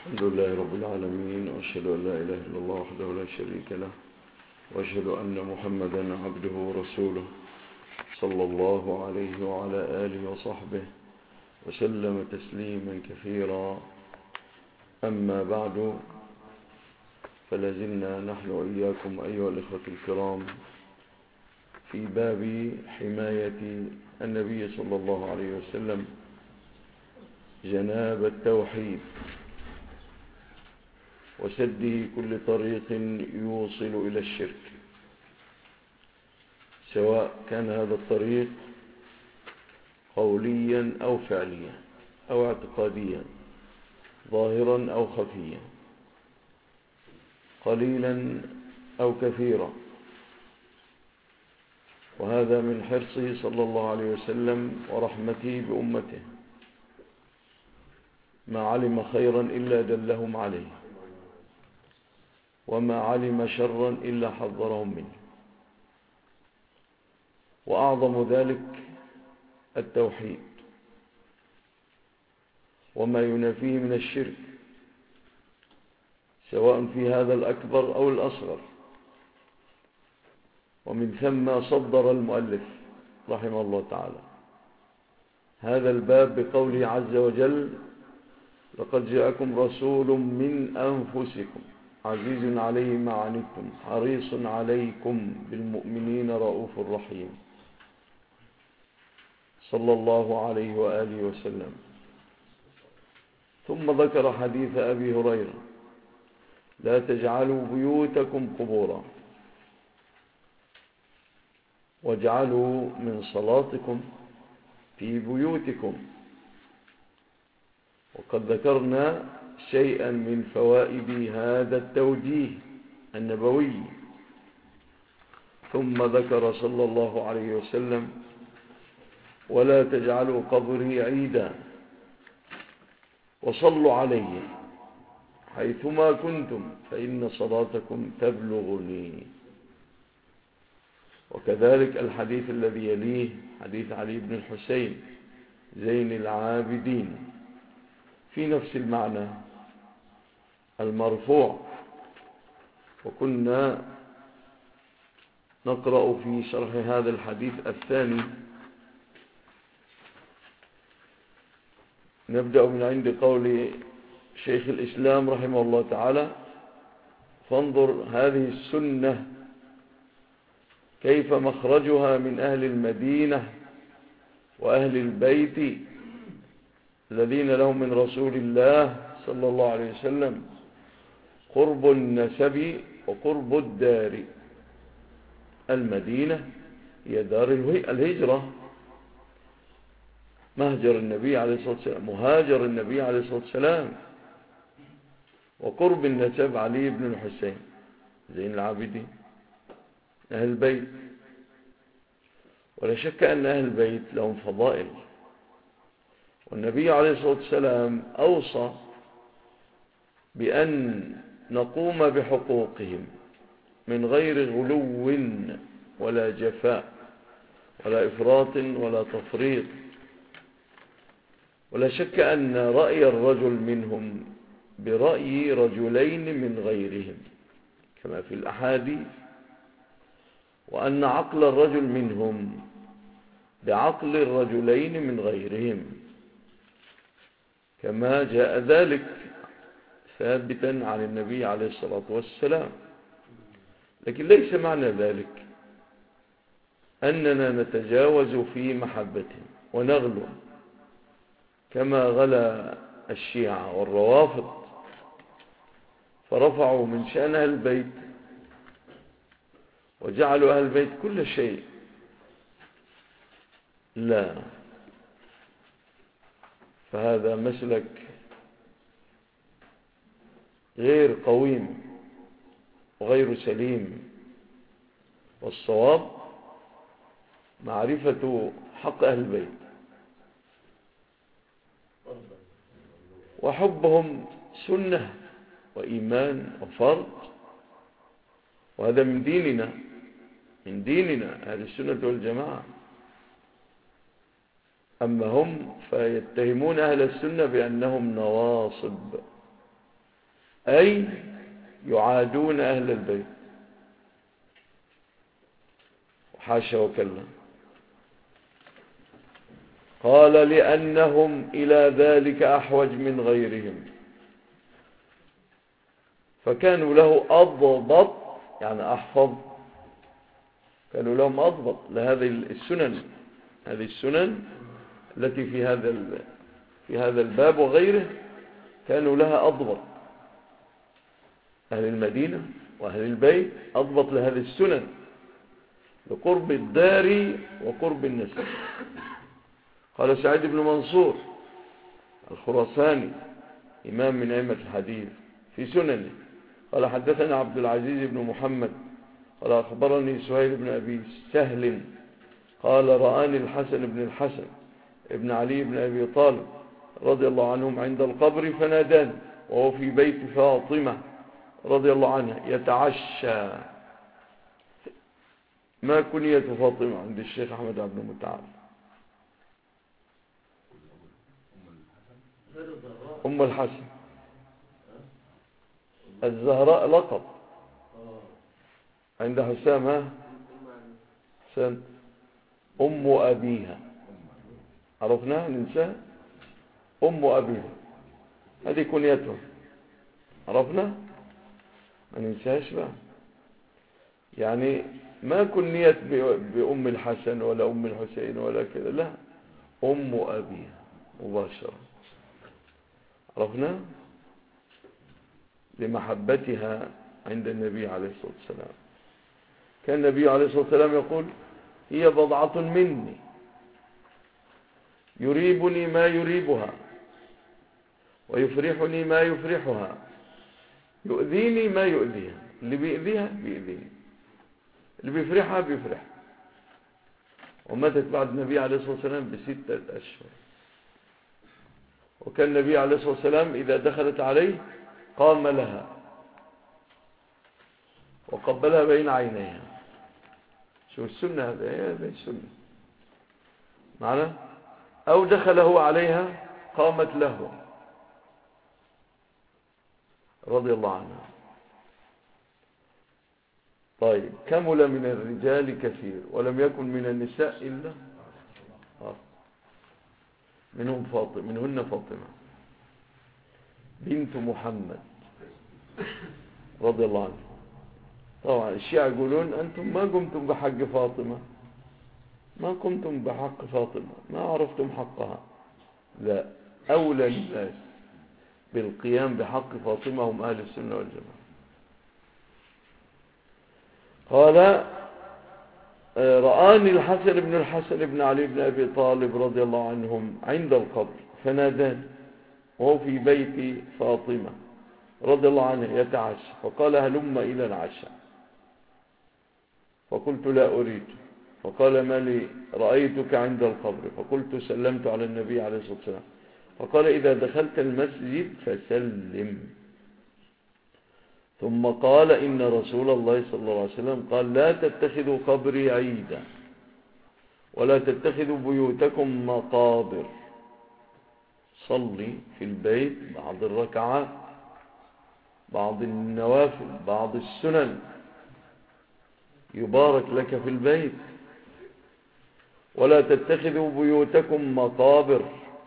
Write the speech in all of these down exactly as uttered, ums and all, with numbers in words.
الحمد لله رب العالمين، وأشهد أن لا إله إلا الله وحده لا شريك له، وأشهد أن محمدا عبده ورسوله صلى الله عليه وعلى آله وصحبه وسلم تسليما كثيرا. أما بعد، فلازلنا نحن وإياكم أيها الإخوة الكرام في باب حماية النبي صلى الله عليه وسلم جناب التوحيد وسده كل طريق يوصل إلى الشرك، سواء كان هذا الطريق قوليا أو فعليا أو اعتقاديا، ظاهرا أو خفيا، قليلا أو كثيرا. وهذا من حرصه صلى الله عليه وسلم ورحمته بأمته، ما علم خيرا إلا دلهم عليه، وما علم شرا إلا حذرهم منه. وأعظم ذلك التوحيد وما ينافيه من الشرك، سواء في هذا الأكبر أو الأصغر. ومن ثم صدر المؤلف رحمه الله تعالى هذا الباب بقوله عز وجل: لقد جاءكم رسول من أنفسكم عزيز عليه ما عنتم حريص عليكم بالمؤمنين رؤوف رحيم، صلى الله عليه وآله وسلم. ثم ذكر حديث أبي هريرة: لا تجعلوا بيوتكم قبورا، واجعلوا من صلاتكم في بيوتكم. وقد ذكرنا شيئا من فوائد هذا التوجيه النبوي. ثم ذكر صلى الله عليه وسلم: ولا تجعلوا قبري عيدا، وصلوا علي حيثما كنتم فإن صلاتكم تبلغني. وكذلك الحديث الذي يليه حديث علي بن الحسين زين العابدين في نفس المعنى المرفوع. وكنا نقرأ في شرح هذا الحديث الثاني، نبدأ من عند قول شيخ الإسلام رحمه الله تعالى: فانظر هذه السنة كيف مخرجها من أهل المدينة وأهل البيت الذين لهم من رسول الله صلى الله عليه وسلم قرب النسب وقرب الدار. المدينة هي دار الهجرة، مهجر النبي عليه الصلاة والسلام، مهاجر النبي عليه الصلاة والسلام. وقرب النسب علي بن الحسين زين العابدين أهل البيت. ولا شك أن أهل البيت لهم فضائل، والنبي عليه الصلاة والسلام أوصى بأن نقوم بحقوقهم من غير غلو ولا جفاء ولا إفراط ولا تفريط. ولا شك أن رأي الرجل منهم برأي رجلين من غيرهم كما في الأحاديث، وأن عقل الرجل منهم بعقل الرجلين من غيرهم كما جاء ذلك ثابتا عن النبي عليه الصلاة والسلام. لكن ليس معنى ذلك أننا نتجاوز في محبتهم ونغلو كما غلا الشيعة والروافض، فرفعوا من شأن أهل البيت وجعلوا أهل البيت كل شيء. لا، فهذا مسلك غير قويم وغير سليم. والصواب معرفة حق أهل البيت وحبهم سنة وإيمان وفرض، وهذا من ديننا من ديننا أهل السنة والجماعة. أما هم فيتهمون أهل السنة بأنهم نواصب أي يعادون أهل البيت، حاشا وكلا. قال لأنهم إلى ذلك أحوج من غيرهم، فكانوا له أضبط، يعني أحفظ، كانوا لهم أضبط لهذه السنن، هذه السنن التي في هذا في هذا الباب وغيره كانوا لها أضبط. أهل المدينة وأهل البيت أضبط لهذه السنن لقرب الدار وقرب النسب. قال سعيد بن منصور الخراساني إمام من أئمة الحديث في سننه قال حدثنا عبد العزيز بن محمد قال أخبرني سهيل بن أبي سهل قال رآني الحسن بن الحسن ابن علي بن أبي طالب رضي الله عنهم عند القبر فناداني وهو في بيت فاطمة رضي الله عنها يتعشى. ما كنية فاطمة عند الشيخ أحمد عبد المتعال؟ أم الحسن. الزهراء لقب عند حسام. ها حسام أم أبيها، عرفناها ننساها؟ أم أبيها هذه كنيتها، عرفنا ما ننساش بقى. يعني ما كنيت بأم الحسن ولا أم الحسين ولا كذا، لا، أم أبيها مباشرة، عرفنا لمحبتها عند النبي عليه الصلاة والسلام. كان النبي عليه الصلاة والسلام يقول هي بضعة مني يريبني ما يريبها ويفرحني ما يفرحها يؤذيني ما يؤذيها. اللي بيؤذيها بيؤذيني، اللي بيفرحها بيفرح. وماتت بعد النبي عليه الصلاة والسلام بستة أشهر. وكان النبي عليه الصلاة والسلام إذا دخلت عليه قام لها وقبلها بين عينيها. شو السنة هذا؟ هذه السنة معنا. أو دخله عليها قامت له رضي الله عنها. طيب كمل من الرجال كثير ولم يكن من النساء إلا منهم فاطمة، منهن فاطمة بنت محمد رضي الله عنه. طبعا الشيعة يقولون أنتم ما قمتم بحق فاطمة، ما قمتم بحق فاطمة، ما عرفتم حقها. لا، أولى الناس بالقيام بحق فاطمة هم أهل السنة والجماعة. قال رآني الحسن بن الحسن بن علي بن أبي طالب رضي الله عنهم عند القبر فناداني وهو في بيت فاطمة رضي الله عنها يتعشى فقال هلم إلى العشاء، فقلت لا أريد. فقال ما لي رأيتك عند القبر؟ فقلت سلمت على النبي عليه الصلاة والسلام. فقال إذا دخلت المسجد فسلم. ثم قال إن رسول الله صلى الله عليه وسلم قال لا تتخذوا قبري عيدا ولا تتخذوا بيوتكم مقابر. صلي في البيت بعض الركعات، بعض النوافل، بعض السنن، يبارك لك في البيت. ولا تتخذوا بيوتكم مقابر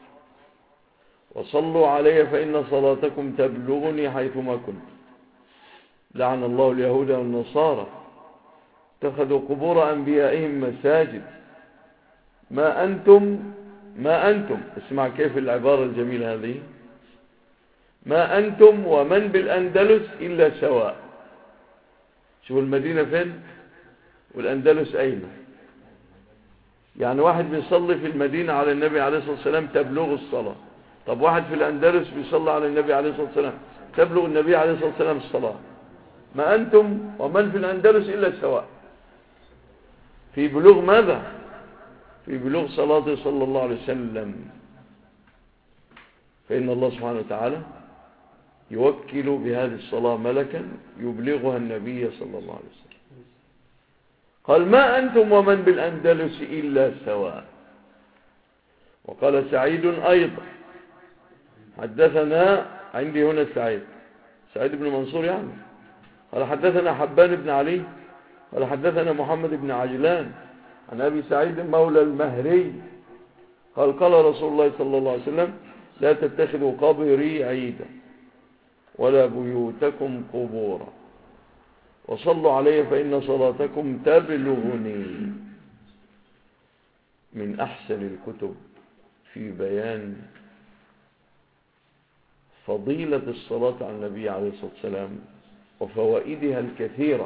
وصلوا علي فإن صلاتكم تبلغني حيثما كنت. لعن الله اليهود والنصارى اتخذوا قبور أنبيائهم مساجد. ما أنتم ما أنتم اسمع كيف العبارة الجميلة هذه، ما أنتم ومن بالأندلس إلا سواء. شوف المدينة فين والأندلس أين؟ يعني واحد بيصلي في المدينة على النبي عليه الصلاة والسلام تبلغ الصلاة. طب واحد في الأندلس بيصلي على النبي عليه الصلاة والسلام تبلغ النبي عليه الصلاة والسلام الصلاة. ما أنتم ومن في الأندلس إلا سواء في بلوغ ماذا؟ في بلوغ صلاة صلى الله عليه وسلم. فإن الله سبحانه وتعالى يوكل بهذه الصلاة ملكا يبلغها النبي صلى الله عليه وسلم. قال ما أنتم ومن بالأندلس إلا سواء. وقال سعيد أيضا حدثنا عندي هنا سعيد سعيد بن منصور يعني. قال حدثنا حبان بن علي قال حدثنا محمد بن عجلان عن أبي سعيد مولى المهري قال قال رسول الله صلى الله عليه وسلم لا تتخذوا قبري عيدا ولا بيوتكم قبورا وصلوا علي فإن صلاتكم تبلغني. من أحسن الكتب في بيان فضيلة الصلاة على النبي عليه الصلاة والسلام وفوائدها الكثيرة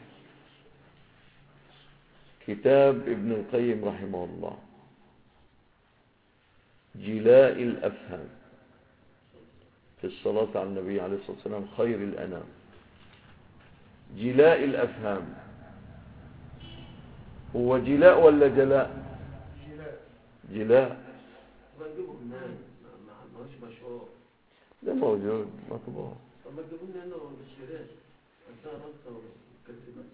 كتاب ابن القيم رحمه الله جلاء الأفهام في الصلاة على النبي عليه الصلاة والسلام خير الأنام. جلاء الأفهام هو جلاء ولا جلاء؟ جلاء. جلاء ده موجود مطبوع. طب ما تجيبوا لنا انه بالشراء انت رصه وكذبه.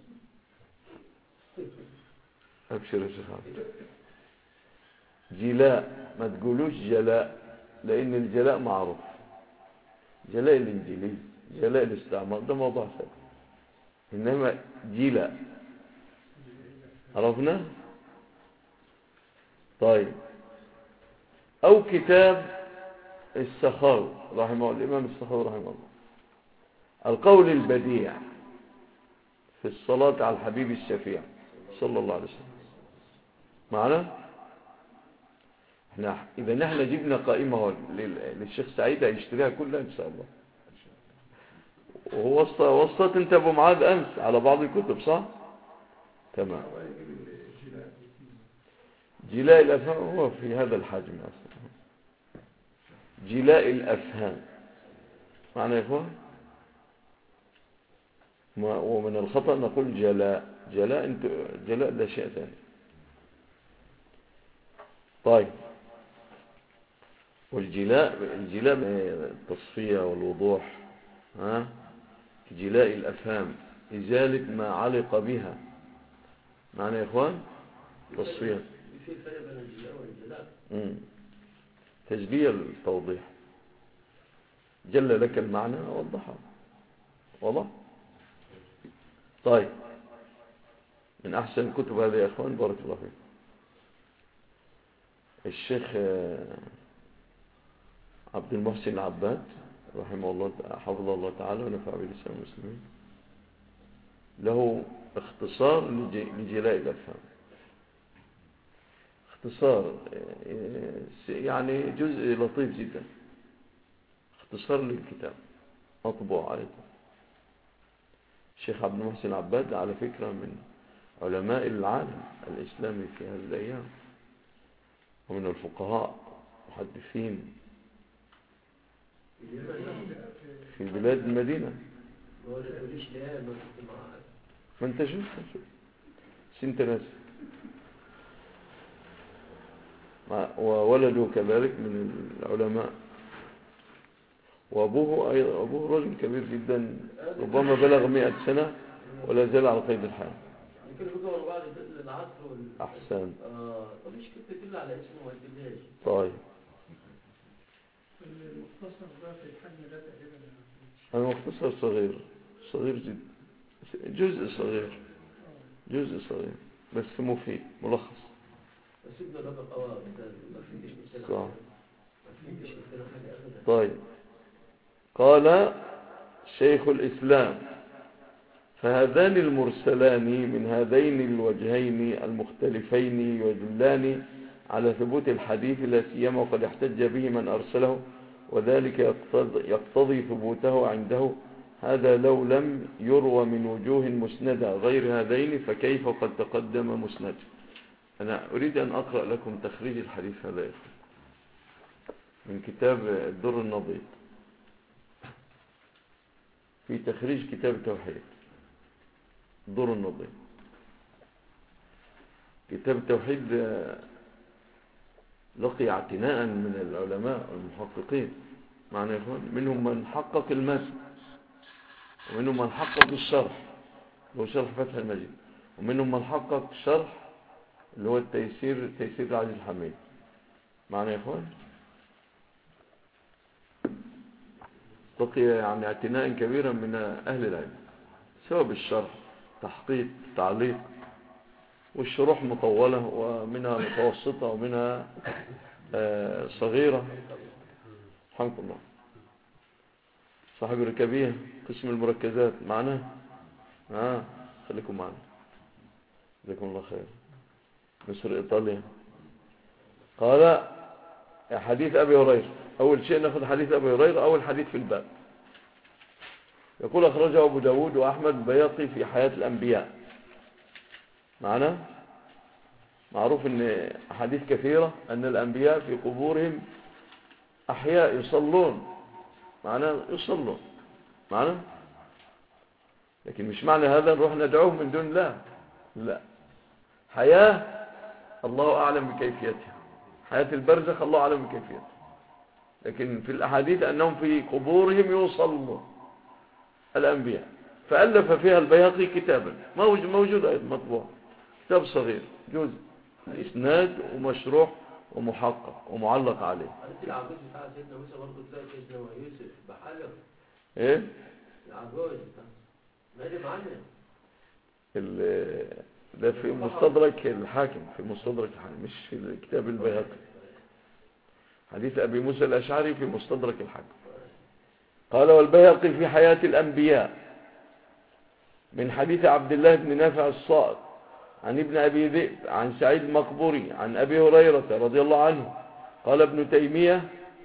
ابشر يا شيخ. جلاء ما تقولوش جلاء لان الجلاء معروف. جلاء الانجليزي جلاء الاستعمار ده موضوع ثاني. انما جلاء عرفنا. طيب او كتاب السخاوي رحمه الله الإمام السخاوي رحمه الله القول البديع في الصلاة على الحبيب الشفيع صلى الله عليه وسلم. معنا احنا إذا نحن جبنا قائمة للشيخ سعيد هيشتريها كلها إن شاء الله. وهو وصلت انت ابو معاذ أمس على بعض الكتب صح؟ تمام. جلاء الأفهام هو في هذا الحجم أصلا. جلاء الأفهام معنى يا إخوان. ومن الخطأ نقول جلاء جلاء انت جلاء ده شيء ثاني. طيب والجلاء الجلاء التصفية والوضوح ها جلاء الأفهام إزالة ما علق بها معنى يا إخوان تصفية في فرق بين الجلاء والجلاء. امم تجلية التوضيح. جل لك المعنى وضحه واضح. طيب من أحسن الكتب هذه يا أخوان بارك الله فيكم الشيخ عبد المحسن العباد رحمه الله حفظه الله تعالى ونفع بالإسلام المسلمين له اختصار لجلاء الأفهام. اختصار يعني جزء لطيف جدا اختصار للكتاب مطبوع عليه. الشيخ عبد المحسن العباد على فكرة من علماء العالم الإسلامي في هذه الأيام ومن الفقهاء محدثين في بلاد المدينة. ما انت شوف سنت ناس وولده كذلك من العلماء وأبوه أيضا أبوه رجل كبير جدا ربما بلغ مئة سنة ولا زال على قيد الحياة. يمكن بقى بعد العصر وال... أحسن. آه طب مش كنت تدل على اسمه ما تدلهاش. طيب. المختصر ده في الحجم ده تقريبا. المختصر صغير صغير جدا جزء صغير جزء صغير بس مفيد ملخص. سيبنا ده بقى ما فيش مثال. صح. ما فيش مثال حاجة أبدا. طيب قال شيخ الإسلام فهذان المرسلان من هذين الوجهين المختلفين يدلان على ثبوت الحديث لا سيما وقد احتج به من أرسله وذلك يقتضي, يقتضي ثبوته عنده. هذا لو لم يروى من وجوه مسندة غير هذين فكيف قد تقدم مسند. أنا أريد أن أقرأ لكم تخريج الحديث هذا من كتاب الدر النضيد في تخريج كتاب التوحيد. الدر النضيد كتاب التوحيد لقي اعتناء من العلماء والمحققين معنى يا إخوان. منهم من حقق المتن ومنهم من حقق الشرح اللي هو شرح فتح المجيد ومنهم من حقق شرح اللي هو التيسير تيسير العزيز الحميد معنى يا إخوان. تقي يعني اعتناء كبيرا من أهل العلم، سواء بالشرح، تحقيق، تعليق، والشروح مطولة ومنها متوسطة ومنها آه صغيرة. الحمد لله. صاحب الركابية قسم المركزات معنا. آه خليكم معنا، جزاكم الله خير. مصر إيطاليا. قال حديث أبي هريرة. أول شيء نأخذ حديث أبي هريرة، أول حديث في الباب. يقول أخرجه أبو داود وأحمد البياقي في حياة الأنبياء. معنا معروف أن حديث كثيرة أن الأنبياء في قبورهم أحياء يصلون. معنا يصلون معنا، لكن مش معنى هذا نروح ندعوه من دون الله، لا. حياة الله أعلم بكيفيتها، حياة البرزخ الله أعلم بكيفيتها، لكن في الأحاديث أنهم في قبورهم يصلون الأنبياء. فألف فيها البيهقي كتابا موجود أيضا مطبوع، كتاب صغير جزء إسناد ومشروح ومحقق ومعلق عليه. العجوز بتاع سيدنا موسى برضه تلاقي سيدنا يوسف بحجر. ايه العجوز بتاع مالي معانا ده في مستدرك الحاكم، في مستدرك الحاكم مش في كتاب البيهقي. حديث أبي موسى الأشعري في مستدرك الحاكم. قال والبيهقي في حياة الأنبياء من حديث عبد الله بن نافع الصائغ عن ابن أبي ذئب عن سعيد المقبوري عن أبي هريرة رضي الله عنه قال ابن تيمية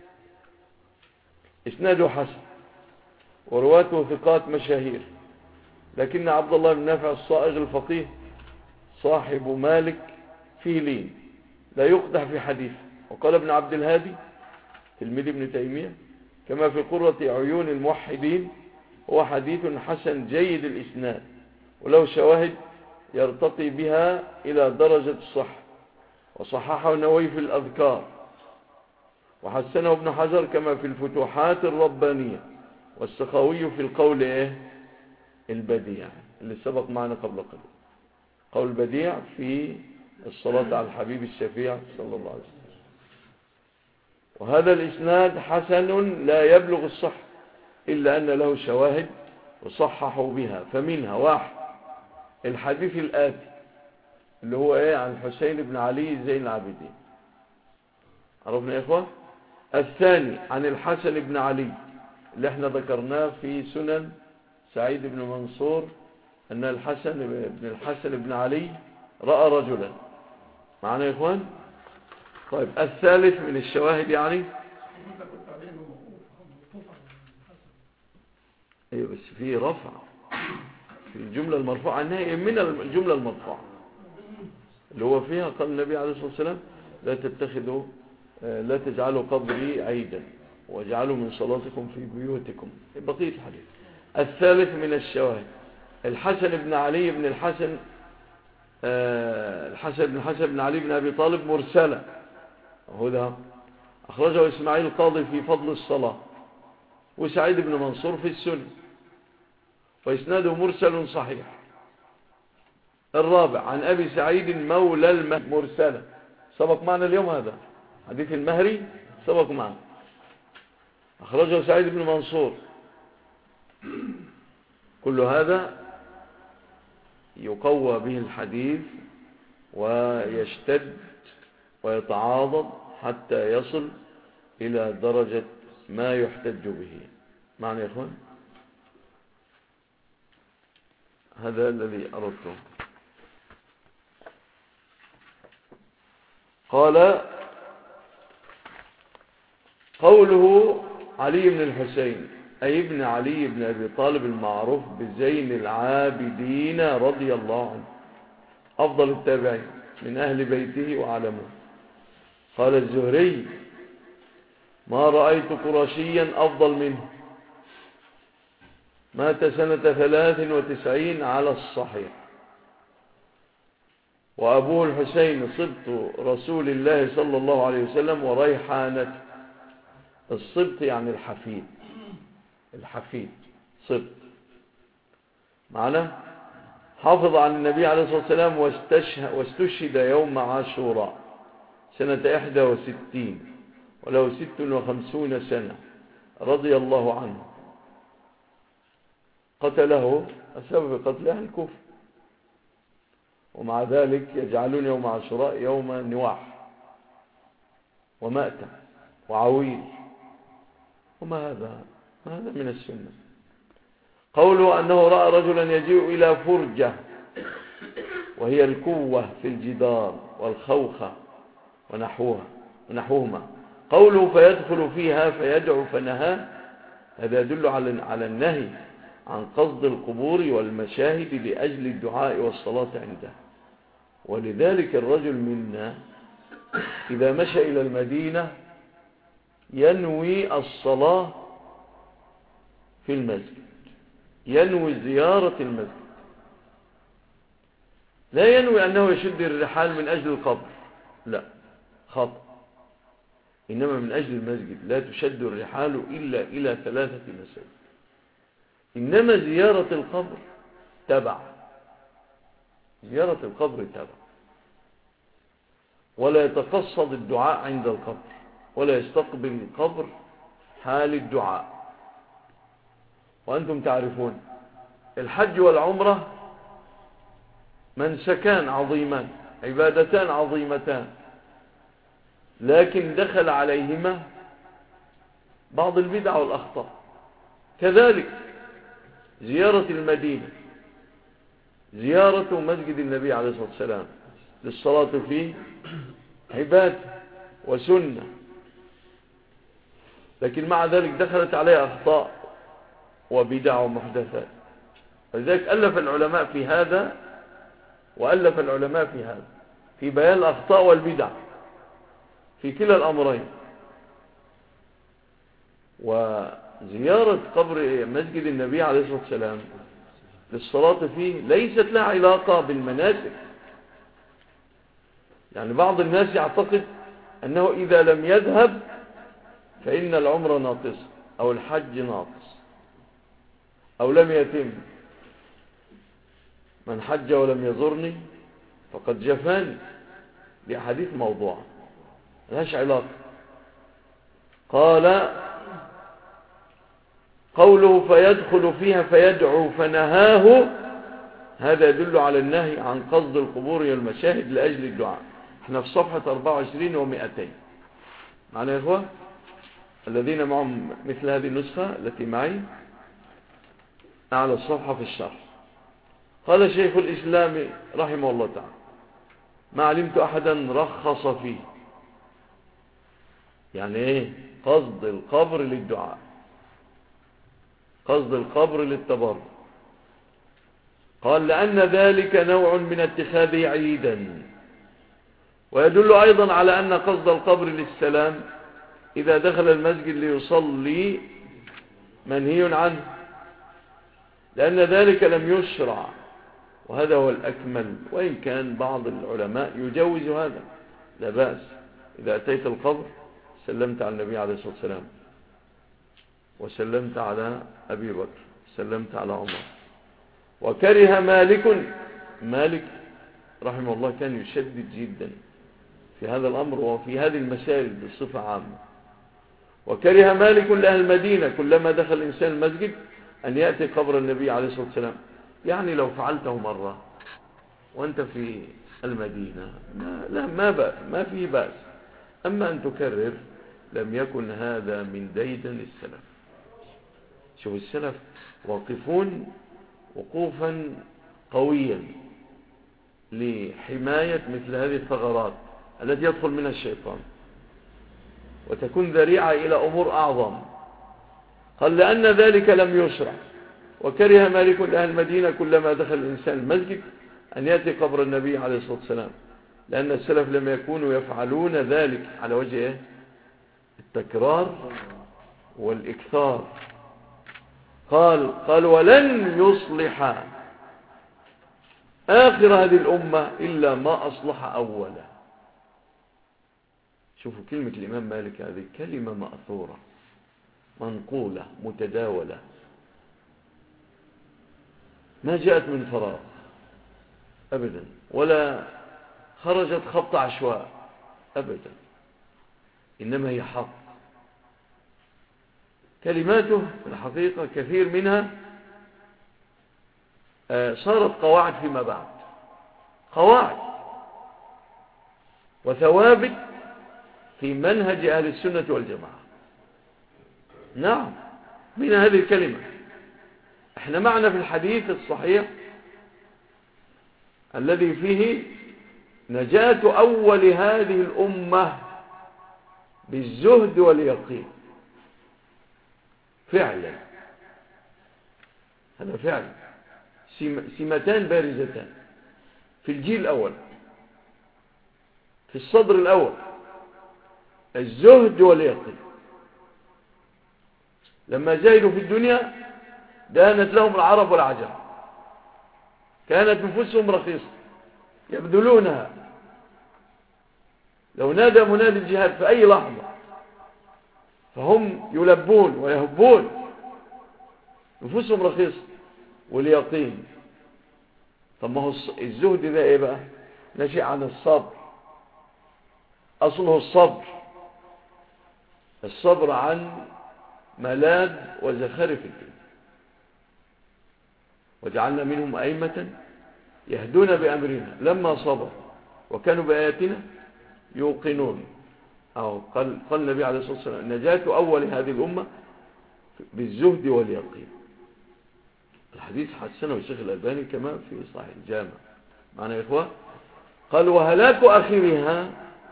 إسناده حسن ورواته ثقات مشاهير، لكن عبد الله بن نافع الصائغ الفقيه صاحب مالك فيه لين لا يقدح في حديثه. وقال ابن عبد الهادي تلميذ ابن تيمية كما في قرة عيون الموحدين هو حديث حسن جيد الإسناد ولو شواهد يرتقي بها إلى درجة الصحة، وصححه النووي في الأذكار، وحسنه ابن حجر كما في الفتوحات الربانية، والسخاوي في القول إيه؟ البديع اللي سبق معنا قبل قليل، قول البديع في الصلاة على الحبيب الشفيع صلى الله عليه وسلم. وهذا الإسناد حسن لا يبلغ الصح إلا أن له شواهد وصححوا بها، فمنها واحد الحديث الآتي اللي هو إيه عن الحسين بن علي زين العابدين، عرفنا يا إخوة. الثاني عن الحسن بن علي اللي احنا ذكرناه في سنن سعيد بن منصور أن الحسن بن الحسن بن علي رأى رجلا. معنا يا إخوان. طيب الثالث من الشواهد يعني ايوه بس في رفع في الجملة المرفوعة عنها من الجملة المرفوعة اللي هو فيها قال النبي عليه الصلاة والسلام لا تتخذوا لا تجعلوا قبري عيدا واجعلوا من صلاتكم في بيوتكم، بقية الحديث. الثالث من الشواهد الحسن بن علي بن الحسن الحسن بن الحسن بن علي بن أبي طالب مرسلا، هذا أخرجه إسماعيل القاضي في فضل الصلاة وسعيد بن منصور في السنة، وإسناده مرسل صحيح. الرابع عن أبي سعيد مولى المهري مرسلا، سبق معنا اليوم هذا حديث المهري سبق معنا، أخرجه سعيد بن منصور. كل هذا يقوى به الحديث ويشتد ويتعاضد حتى يصل إلى درجة ما يحتج به. معنى يا إخوان هذا الذي أردته. قال قوله علي بن الحسين أي ابن علي بن أبي طالب المعروف بزين العابدين رضي الله عنه أفضل التابعين من أهل بيته وعلمه. قال الزهري ما رأيت قرشيا أفضل منه، مات سنة ثلاث وتسعين على الصحيح، وأبوه الحسين صبت رسول الله صلى الله عليه وسلم وريحانته. الصبت يعني الحفيد، الحفيد صبت معنا. حافظ عن النبي عليه الصلاة والسلام واستشهد يوم عاشوراء سنة إحدى وستين وله ست وخمسون سنة رضي الله عنه قتله بسبب قتل أهل الكفر، ومع ذلك يجعلون يوم عاشوراء يوم نواح ومأتم وعويل، وما هذا؟ ما هذا من السنة. قوله أنه رأى رجلا يجيء إلى فرجة، وهي الكوة في الجدار والخوخة ونحوها ونحوهما. قوله فيدخل فيها فيدعو فنهاه، هذا يدل على على النهي عن قصد القبور والمشاهد لأجل الدعاء والصلاة عنده. ولذلك الرجل منا إذا مشى إلى المدينة ينوي الصلاة في المسجد، ينوي زيارة المسجد، لا ينوي أنه يشد الرحال من أجل القبر، لا، خطأ. إنما من أجل المسجد. لا تشد الرحال إلا إلى ثلاثة مساجد، إنما زيارة القبر تبع، زيارة القبر تبع، ولا يتقصد الدعاء عند القبر، ولا يستقبل القبر حال الدعاء. وأنتم تعرفون الحج والعمرة منسكان عظيمان، عبادتان عظيمتان، لكن دخل عليهما بعض البدع والأخطاء. كذلك زيارة المدينة، زيارة مسجد النبي عليه الصلاة والسلام للصلاة فيه عبادة وسنة، لكن مع ذلك دخلت عليها أخطاء وبدع ومحدثات. فلذلك ألف العلماء في هذا وألف العلماء في هذا، في بيان الأخطاء والبدع في كلا الأمرين. وزيارة قبر مسجد النبي عليه الصلاة والسلام للصلاة فيه ليست لها علاقة بالمناسك. يعني بعض الناس يعتقد أنه إذا لم يذهب فإن العمر ناقص أو الحج ناقص أو لم يتم. من حج ولم يزرني فقد جفاني، بأحاديث موضوعة ملهاش علاقة. قال قوله فيدخل فيها فيدعو فنهاه، هذا يدل على النهي عن قصد القبور والمشاهد لأجل الدعاء. احنا في صفحة أربعة وعشرين ومئتين معنا يا إخوة الذين معهم مثل هذه النسخة التي معي أعلى الصفحة في الشرح. قال شيخ الإسلام رحمه الله تعالى ما علمت أحدا رخص فيه. يعني ايه قصد القبر للدعاء، قصد القبر للتبرك؟ قال لأن ذلك نوع من اتخاذه عيدا، ويدل أيضا على أن قصد القبر للسلام إذا دخل المسجد ليصلي منهي عنه، لأن ذلك لم يشرع، وهذا هو الأكمل. وإن كان بعض العلماء يجوز هذا، لا بأس. إذا أتيت القبر سلمت على النبي عليه الصلاة والسلام، وسلمت على أبي بكر، سلمت على عمر. وكره مالك، مالك رحمه الله كان يشدد جدا في هذا الأمر وفي هذه المسائل بصفة عامة. وكره مالك لأهل المدينة كلما دخل الإنسان المسجد أن يأتي قبر النبي عليه الصلاة والسلام. يعني لو فعلته مرة وأنت في المدينة ما, لا ما, بأس ما فيه بأس، أما أن تكرر لم يكن هذا من ديدن السلف. شوف السلف واقفون وقوفا قويا لحماية مثل هذه الثغرات التي يدخل منها الشيطان وتكون ذريعة إلى أمور أعظم. قال لأن ذلك لم يشرع. وكره مالك لأهل المدينة كلما دخل الإنسان المسجد أن يأتي قبر النبي عليه الصلاة والسلام، لأن السلف لم يكونوا يفعلون ذلك على وجه التكرار والإكثار. قال قال ولن يصلح آخر هذه الأمة إلا ما أصلح أولا. شوفوا كلمة الإمام مالك، هذه كلمة مأثورة منقولة متداولة، ما جاءت من فراغ أبدا، ولا خرجت خبط عشواء أبدا، إنما هي حق. كلماته في الحقيقة كثير منها صارت قواعد فيما بعد، قواعد وثوابت في منهج أهل السنة والجماعة. نعم، من هذه الكلمة احنا معنا في الحديث الصحيح الذي فيه نجاة أول هذه الأمة بالزهد واليقين. فعلا هذا فعلا سمتان بارزتان في الجيل الأول، في الصدر الأول، الزهد واليقين. لما زهدوا في الدنيا دانت لهم العرب والعجم، كانت نفوسهم رخيصة يبذلونها. لو نادى منادي الجهاد في أي لحظة فهم يلبون ويهبون، نفوسهم رخيصة. واليقين، طب ما هو الزهد ده ايه بقى؟ ناشئ عن الصبر، أصله الصبر، الصبر عن ملاذ وزخارف الدنيا. وجعلنا منهم أئمة يهدون بأمرنا لما صبروا وكانوا بآياتنا يوقنون. أو قال, قال النبي عليه الصلاة والسلام نجاة أول هذه الأمة بالزهد واليقين. الحديث حسنه الشيخ الألباني كما في صحيح الجامع. معنا يا إخوة؟ قال وهلاك آخرها،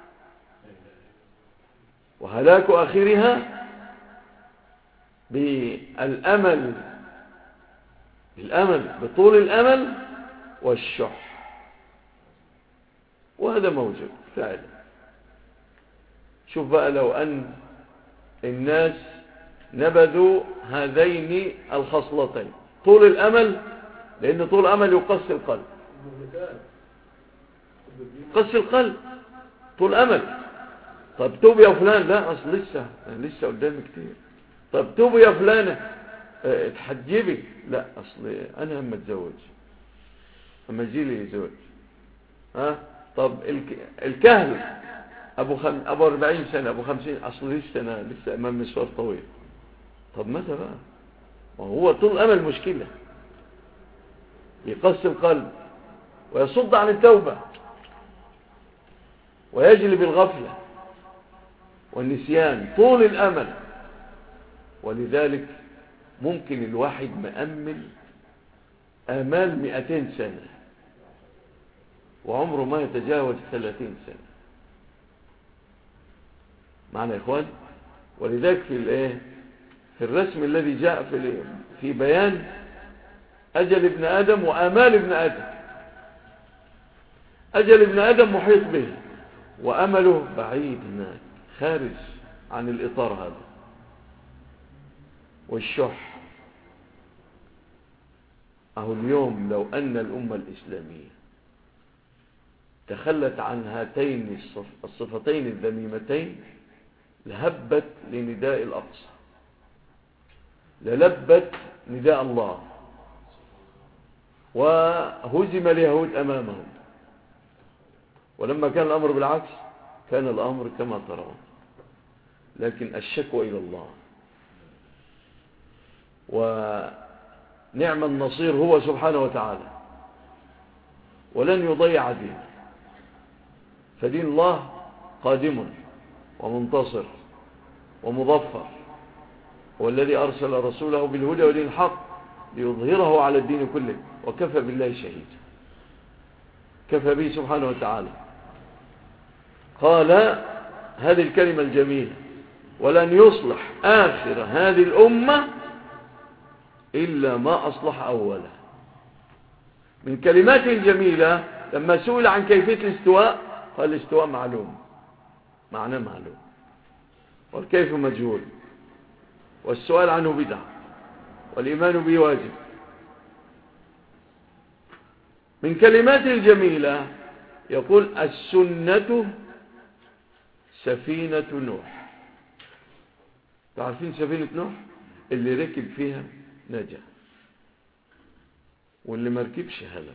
وهلاك آخرها بالأمل، بالأمل، بطول الأمل والشح. وهذا موجود فعلا. شوف بقى لو أن الناس نبذوا هذين الخصلتين، طول الأمل، لأن طول الأمل يقسي القلب، يقسي القلب طول أمل. طب توب يا فلان، لا أصل لسه لسه قدامي كتير. طب توب يا فلانة اتحجبي، لا أصل أنا هم أتزوج، أما يجيلي زوج. ها طب الكهل أبو, خم... أبو أربعين سنة، أبو خمسين، أصل لسه أنا لسه أمام مشوار طويل. طب متى بقى؟ وهو طول الأمل مشكلة، يقسي القلب ويصد عن التوبة ويجلب الغفلة والنسيان، طول الأمل. ولذلك ممكن الواحد مأمل آمال مئتين سنة وعمره ما يتجاوز ثلاثين سنة. معنا يا إخوان؟ ولذلك في الايه في الرسم الذي جاء في في بيان أجل ابن آدم وآمال ابن آدم، أجل ابن آدم محيط به وأمله بعيد هناك خارج عن الإطار هذا. والشح، أهو اليوم لو أن الأمة الإسلامية تخلت عن هاتين الصفتين الذميمتين لهبت لنداء الأقصى، للبت نداء الله، وهزم اليهود أمامهم. ولما كان الأمر بالعكس كان الأمر كما ترون. لكن الشكوى إلى الله، ونعم النصير هو سبحانه وتعالى، ولن يضيع دينه. فدين الله قادم ومنتصر ومظفر، والذي أرسل رسوله بالهدى ودين الحق ليظهره على الدين كله، وكفى بالله شهيدا، كفى به سبحانه وتعالى. قال هذه الكلمة الجميلة: ولن يصلح آخر هذه الأمة إلا ما أصلح أولها. من كلمات جميلة لما سئل عن كيفية الاستواء قال الاستواء معلوم، معناه معلوم، والكيف مجهول، والسؤال عنه بدعة، والإيمان به واجب. من كلمات الجميلة يقول السنة سفينة نوح. تعرفين سفينة نوح؟ اللي ركب فيها نجا، واللي ما ركبش هلك.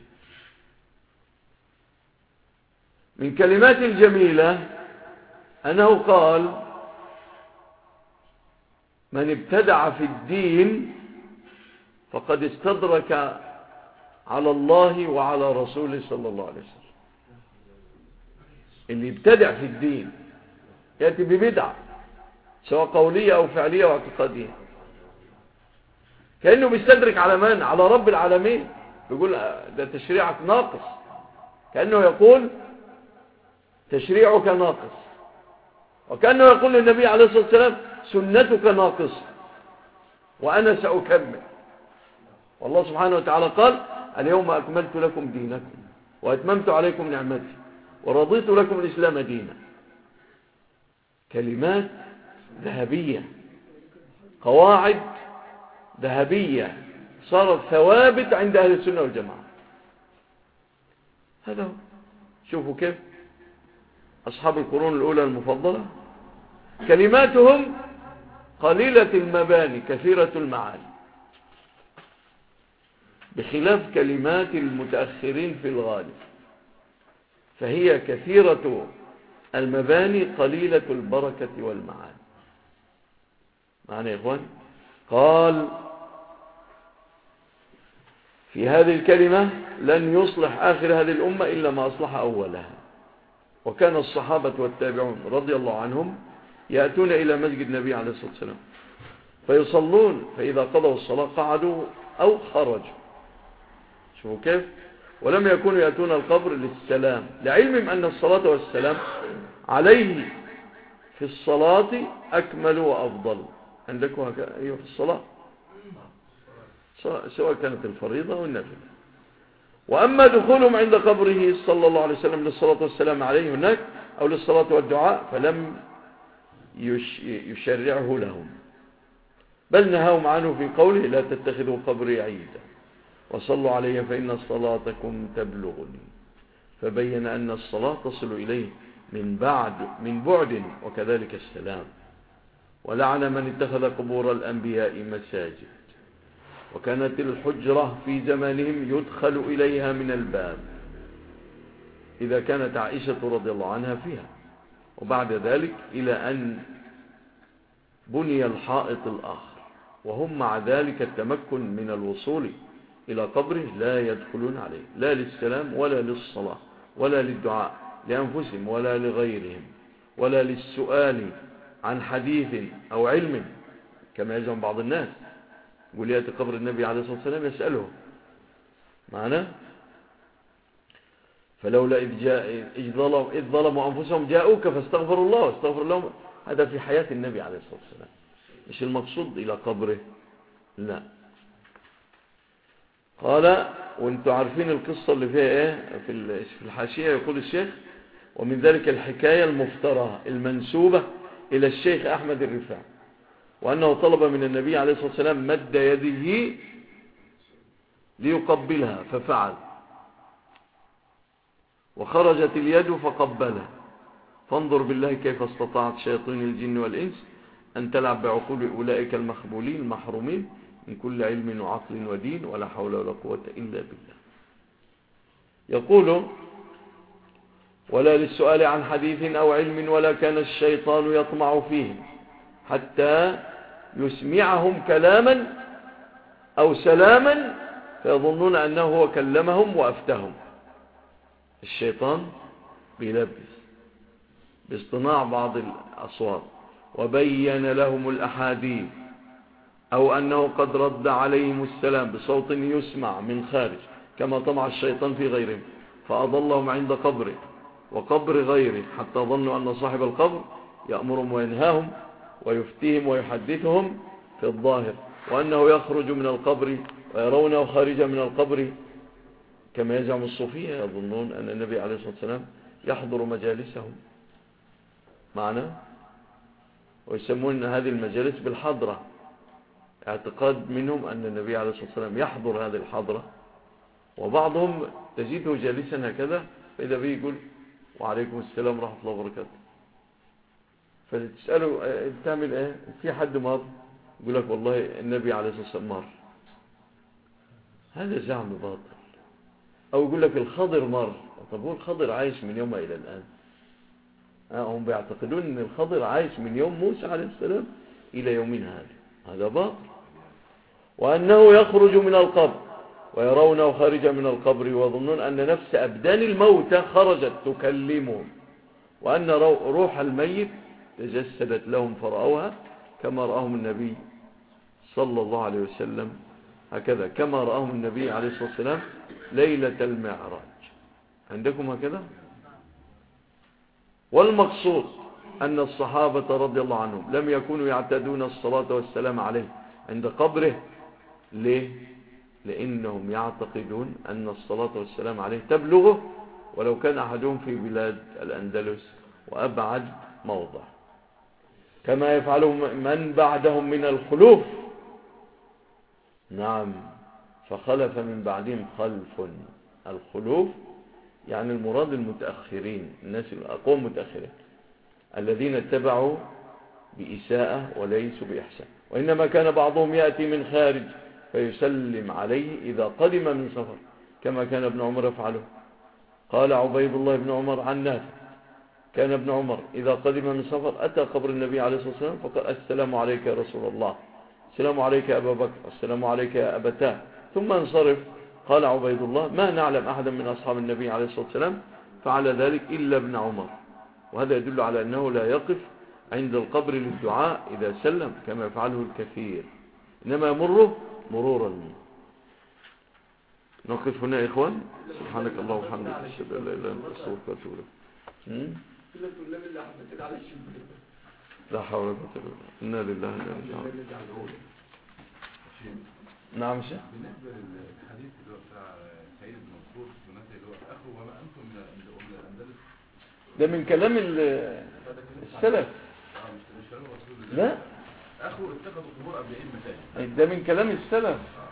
من كلمات الجميلة أنه قال من ابتدع في الدين فقد استدرك على الله وعلى رسوله صلى الله عليه وسلم. اللي يبتدع في الدين يأتي ببدعة سواء قولية أو فعلية واعتقادية، كأنه بيستدرك على من؟ على رب العالمين، بيقول ده تشريعك ناقص، كأنه يقول تشريعك ناقص، وكأنه يقول للنبي عليه الصلاة والسلام سنتك ناقصة وأنا سأكمل. والله سبحانه وتعالى قال اليوم أكملت لكم دينكم وأتممت عليكم نعمتي ورضيت لكم الإسلام دينا. كلمات ذهبية، قواعد ذهبية صارت ثوابت عند أهل السنة والجماعة. هذا هو. شوفوا كيف أصحاب القرون الأولى المفضلة كلماتهم قليلة المباني كثيرة المعاني، بخلاف كلمات المتأخرين في الغالب، فهي كثيرة المباني قليلة البركة والمعاني. معنى يا إخوان؟ قال في هذه الكلمة لن يصلح آخر هذه الأمة إلا ما أصلح أولها. وكان الصحابة والتابعون رضي الله عنهم يأتون إلى مسجد النبي عليه الصلاة والسلام فيصلون، فإذا قضوا الصلاة قعدوا أو خرجوا. شوفوا كيف؟ ولم يكونوا يأتون القبر للسلام، لعلمهم أن الصلاة والسلام عليه في الصلاة أكمل وأفضل. عندكم أيوة في الصلاة سواء كانت الفريضة أو النافلة. وأما دخولهم عند قبره صلى الله عليه وسلم للصلاة والسلام عليه هناك أو للصلاة والدعاء فلم يشرعه لهم، بل نهاهم عنه في قوله لا تتخذوا قبري عيدا وصلوا علي فإن صلاتكم تبلغني. فبين أن الصلاة تصل إليه من بعد من بعد وكذلك السلام. ولعن من اتخذ قبور الأنبياء مساجد. وكانت الحجرة في زمانهم يدخل إليها من الباب إذا كانت عائشة رضي الله عنها فيها، وبعد ذلك إلى أن بني الحائط الآخر، وهم مع ذلك التمكن من الوصول إلى قبره لا يدخلون عليه لا للسلام ولا للصلاة ولا للدعاء لأنفسهم ولا لغيرهم ولا للسؤال عن حديث أو علم كما يزعم بعض الناس، يقول يأتي قبر النبي عليه الصلاة والسلام يسأله معنا. فلولا إذ, جاء إذ, ظلم إذ ظلموا أنفسهم جاءوك فاستغفروا الله واستغفر لهم. هذا في حياة النبي عليه الصلاة والسلام، مش المقصود إلى قبره، لا. قال وانتم عارفين القصة اللي فيها ايه في الحاشية، يقول الشيخ ومن ذلك الحكاية المفترى المنسوبة إلى الشيخ أحمد الرفاعي، وأنه طلب من النبي عليه الصلاة والسلام مد يده ليقبلها ففعل، وخرجت اليد فقبلها. فانظر بالله كيف استطاعت شياطين الجن والإنس أن تلعب بعقول أولئك المخبولين المحرومين من كل علم وعقل ودين ولا حول ولا قوة إلا بالله. يقول ولا للسؤال عن حديث أو علم ولا كان الشيطان يطمع فيهم حتى يسمعهم كلاما أو سلاما فيظنون أنه هو كلمهم وأفتهم. الشيطان بيلبس باصطناع بعض الأصوات وبين لهم الأحاديث أو أنه قد رد عليهم السلام بصوت يسمع من خارج كما طمع الشيطان في غيرهم، فأضلهم عند قبره وقبر غيره حتى ظنوا أن صاحب القبر يأمرهم وينهاهم ويفتيهم ويحدثهم في الظاهر، وأنه يخرج من القبر ويرونه خارجا من القبر كما يزعم الصوفية، يظنون أن النبي عليه الصلاة والسلام يحضر مجالسهم معنا، ويسمون هذه المجالس بالحضرة، اعتقاد منهم أن النبي عليه الصلاة والسلام يحضر هذه الحضرة. وبعضهم تجده جالسا هكذا فإذا به يقول وعليكم السلام ورحمة الله وبركاته، فتسأله تعمل ايه؟ في حد مر؟ يقول لك والله النبي عليه الصلاة والسلام مر. هذا زعم باطل. أو يقول لك الخضر مر. طب هو الخضر عايش من يوم إلى الآن؟ هم بيعتقدون أن الخضر عايش من يوم موسى عليه السلام إلى يومنا هذا. هذا باطل. وأنه يخرج من القبر ويرونه خارجا من القبر ويظنون أن نفس أبدان الموتى خرجت تكلمهم، وأن روح الميت تجسدت لهم فرأوها كما رأهم النبي صلى الله عليه وسلم، هكذا كما رأهم النبي عليه الصلاة والسلام ليلة المعراج. عندكم هكذا؟ والمقصود أن الصحابة رضي الله عنهم لم يكونوا يعتدون الصلاة والسلام عليه عند قبره. ليه؟ لأنهم يعتقدون أن الصلاة والسلام عليه تبلغه ولو كان أحدهم في بلاد الأندلس وأبعد موضع، كما يفعله من بعدهم من الخلوف. نعم، فخلف من بعدهم خلف. الخلوف يعني المراد المتأخرين، الناس الأقوام متأخرين الذين اتبعوا بإساءة وليسوا بإحسان، وإنما كان بعضهم يأتي من خارج فيسلم عليه إذا قدم من سفر، كما كان ابن عمر يفعله. قال عبيد الله بن عمر عن نافع كان ابن عمر إذا قدم من سفر أتى قبر النبي عليه الصلاة والسلام فقال السلام عليك يا رسول الله، السلام عليك يا أبا بكر، السلام عليك يا أبتاه، ثم انصرف. قال عبيد الله ما نعلم أحدا من أصحاب النبي عليه الصلاة والسلام فعل ذلك إلا ابن عمر، وهذا يدل على أنه لا يقف عند القبر للدعاء إذا سلم كما يفعله الكثير، إنما يمره مرورا. نقف هنا يا إخوان. سبحانك الله وبحمدك أشهد أن لا إله إلا أنت أستغفرك وأتوب إليك. لا حول ولا قوة إلا بالله. إنا لله وإنا إليه راجعون. نعم شيخ. بالنسبة للحديث اللي هو بتاع سيد المنصور اللي هو أخو وما أنتم من الأندلس، ده من كلام السلف. مش كلام رسول الله. لا، أخو اتخذوا قبور قبل إيه المساجد. ده من كلام السلف.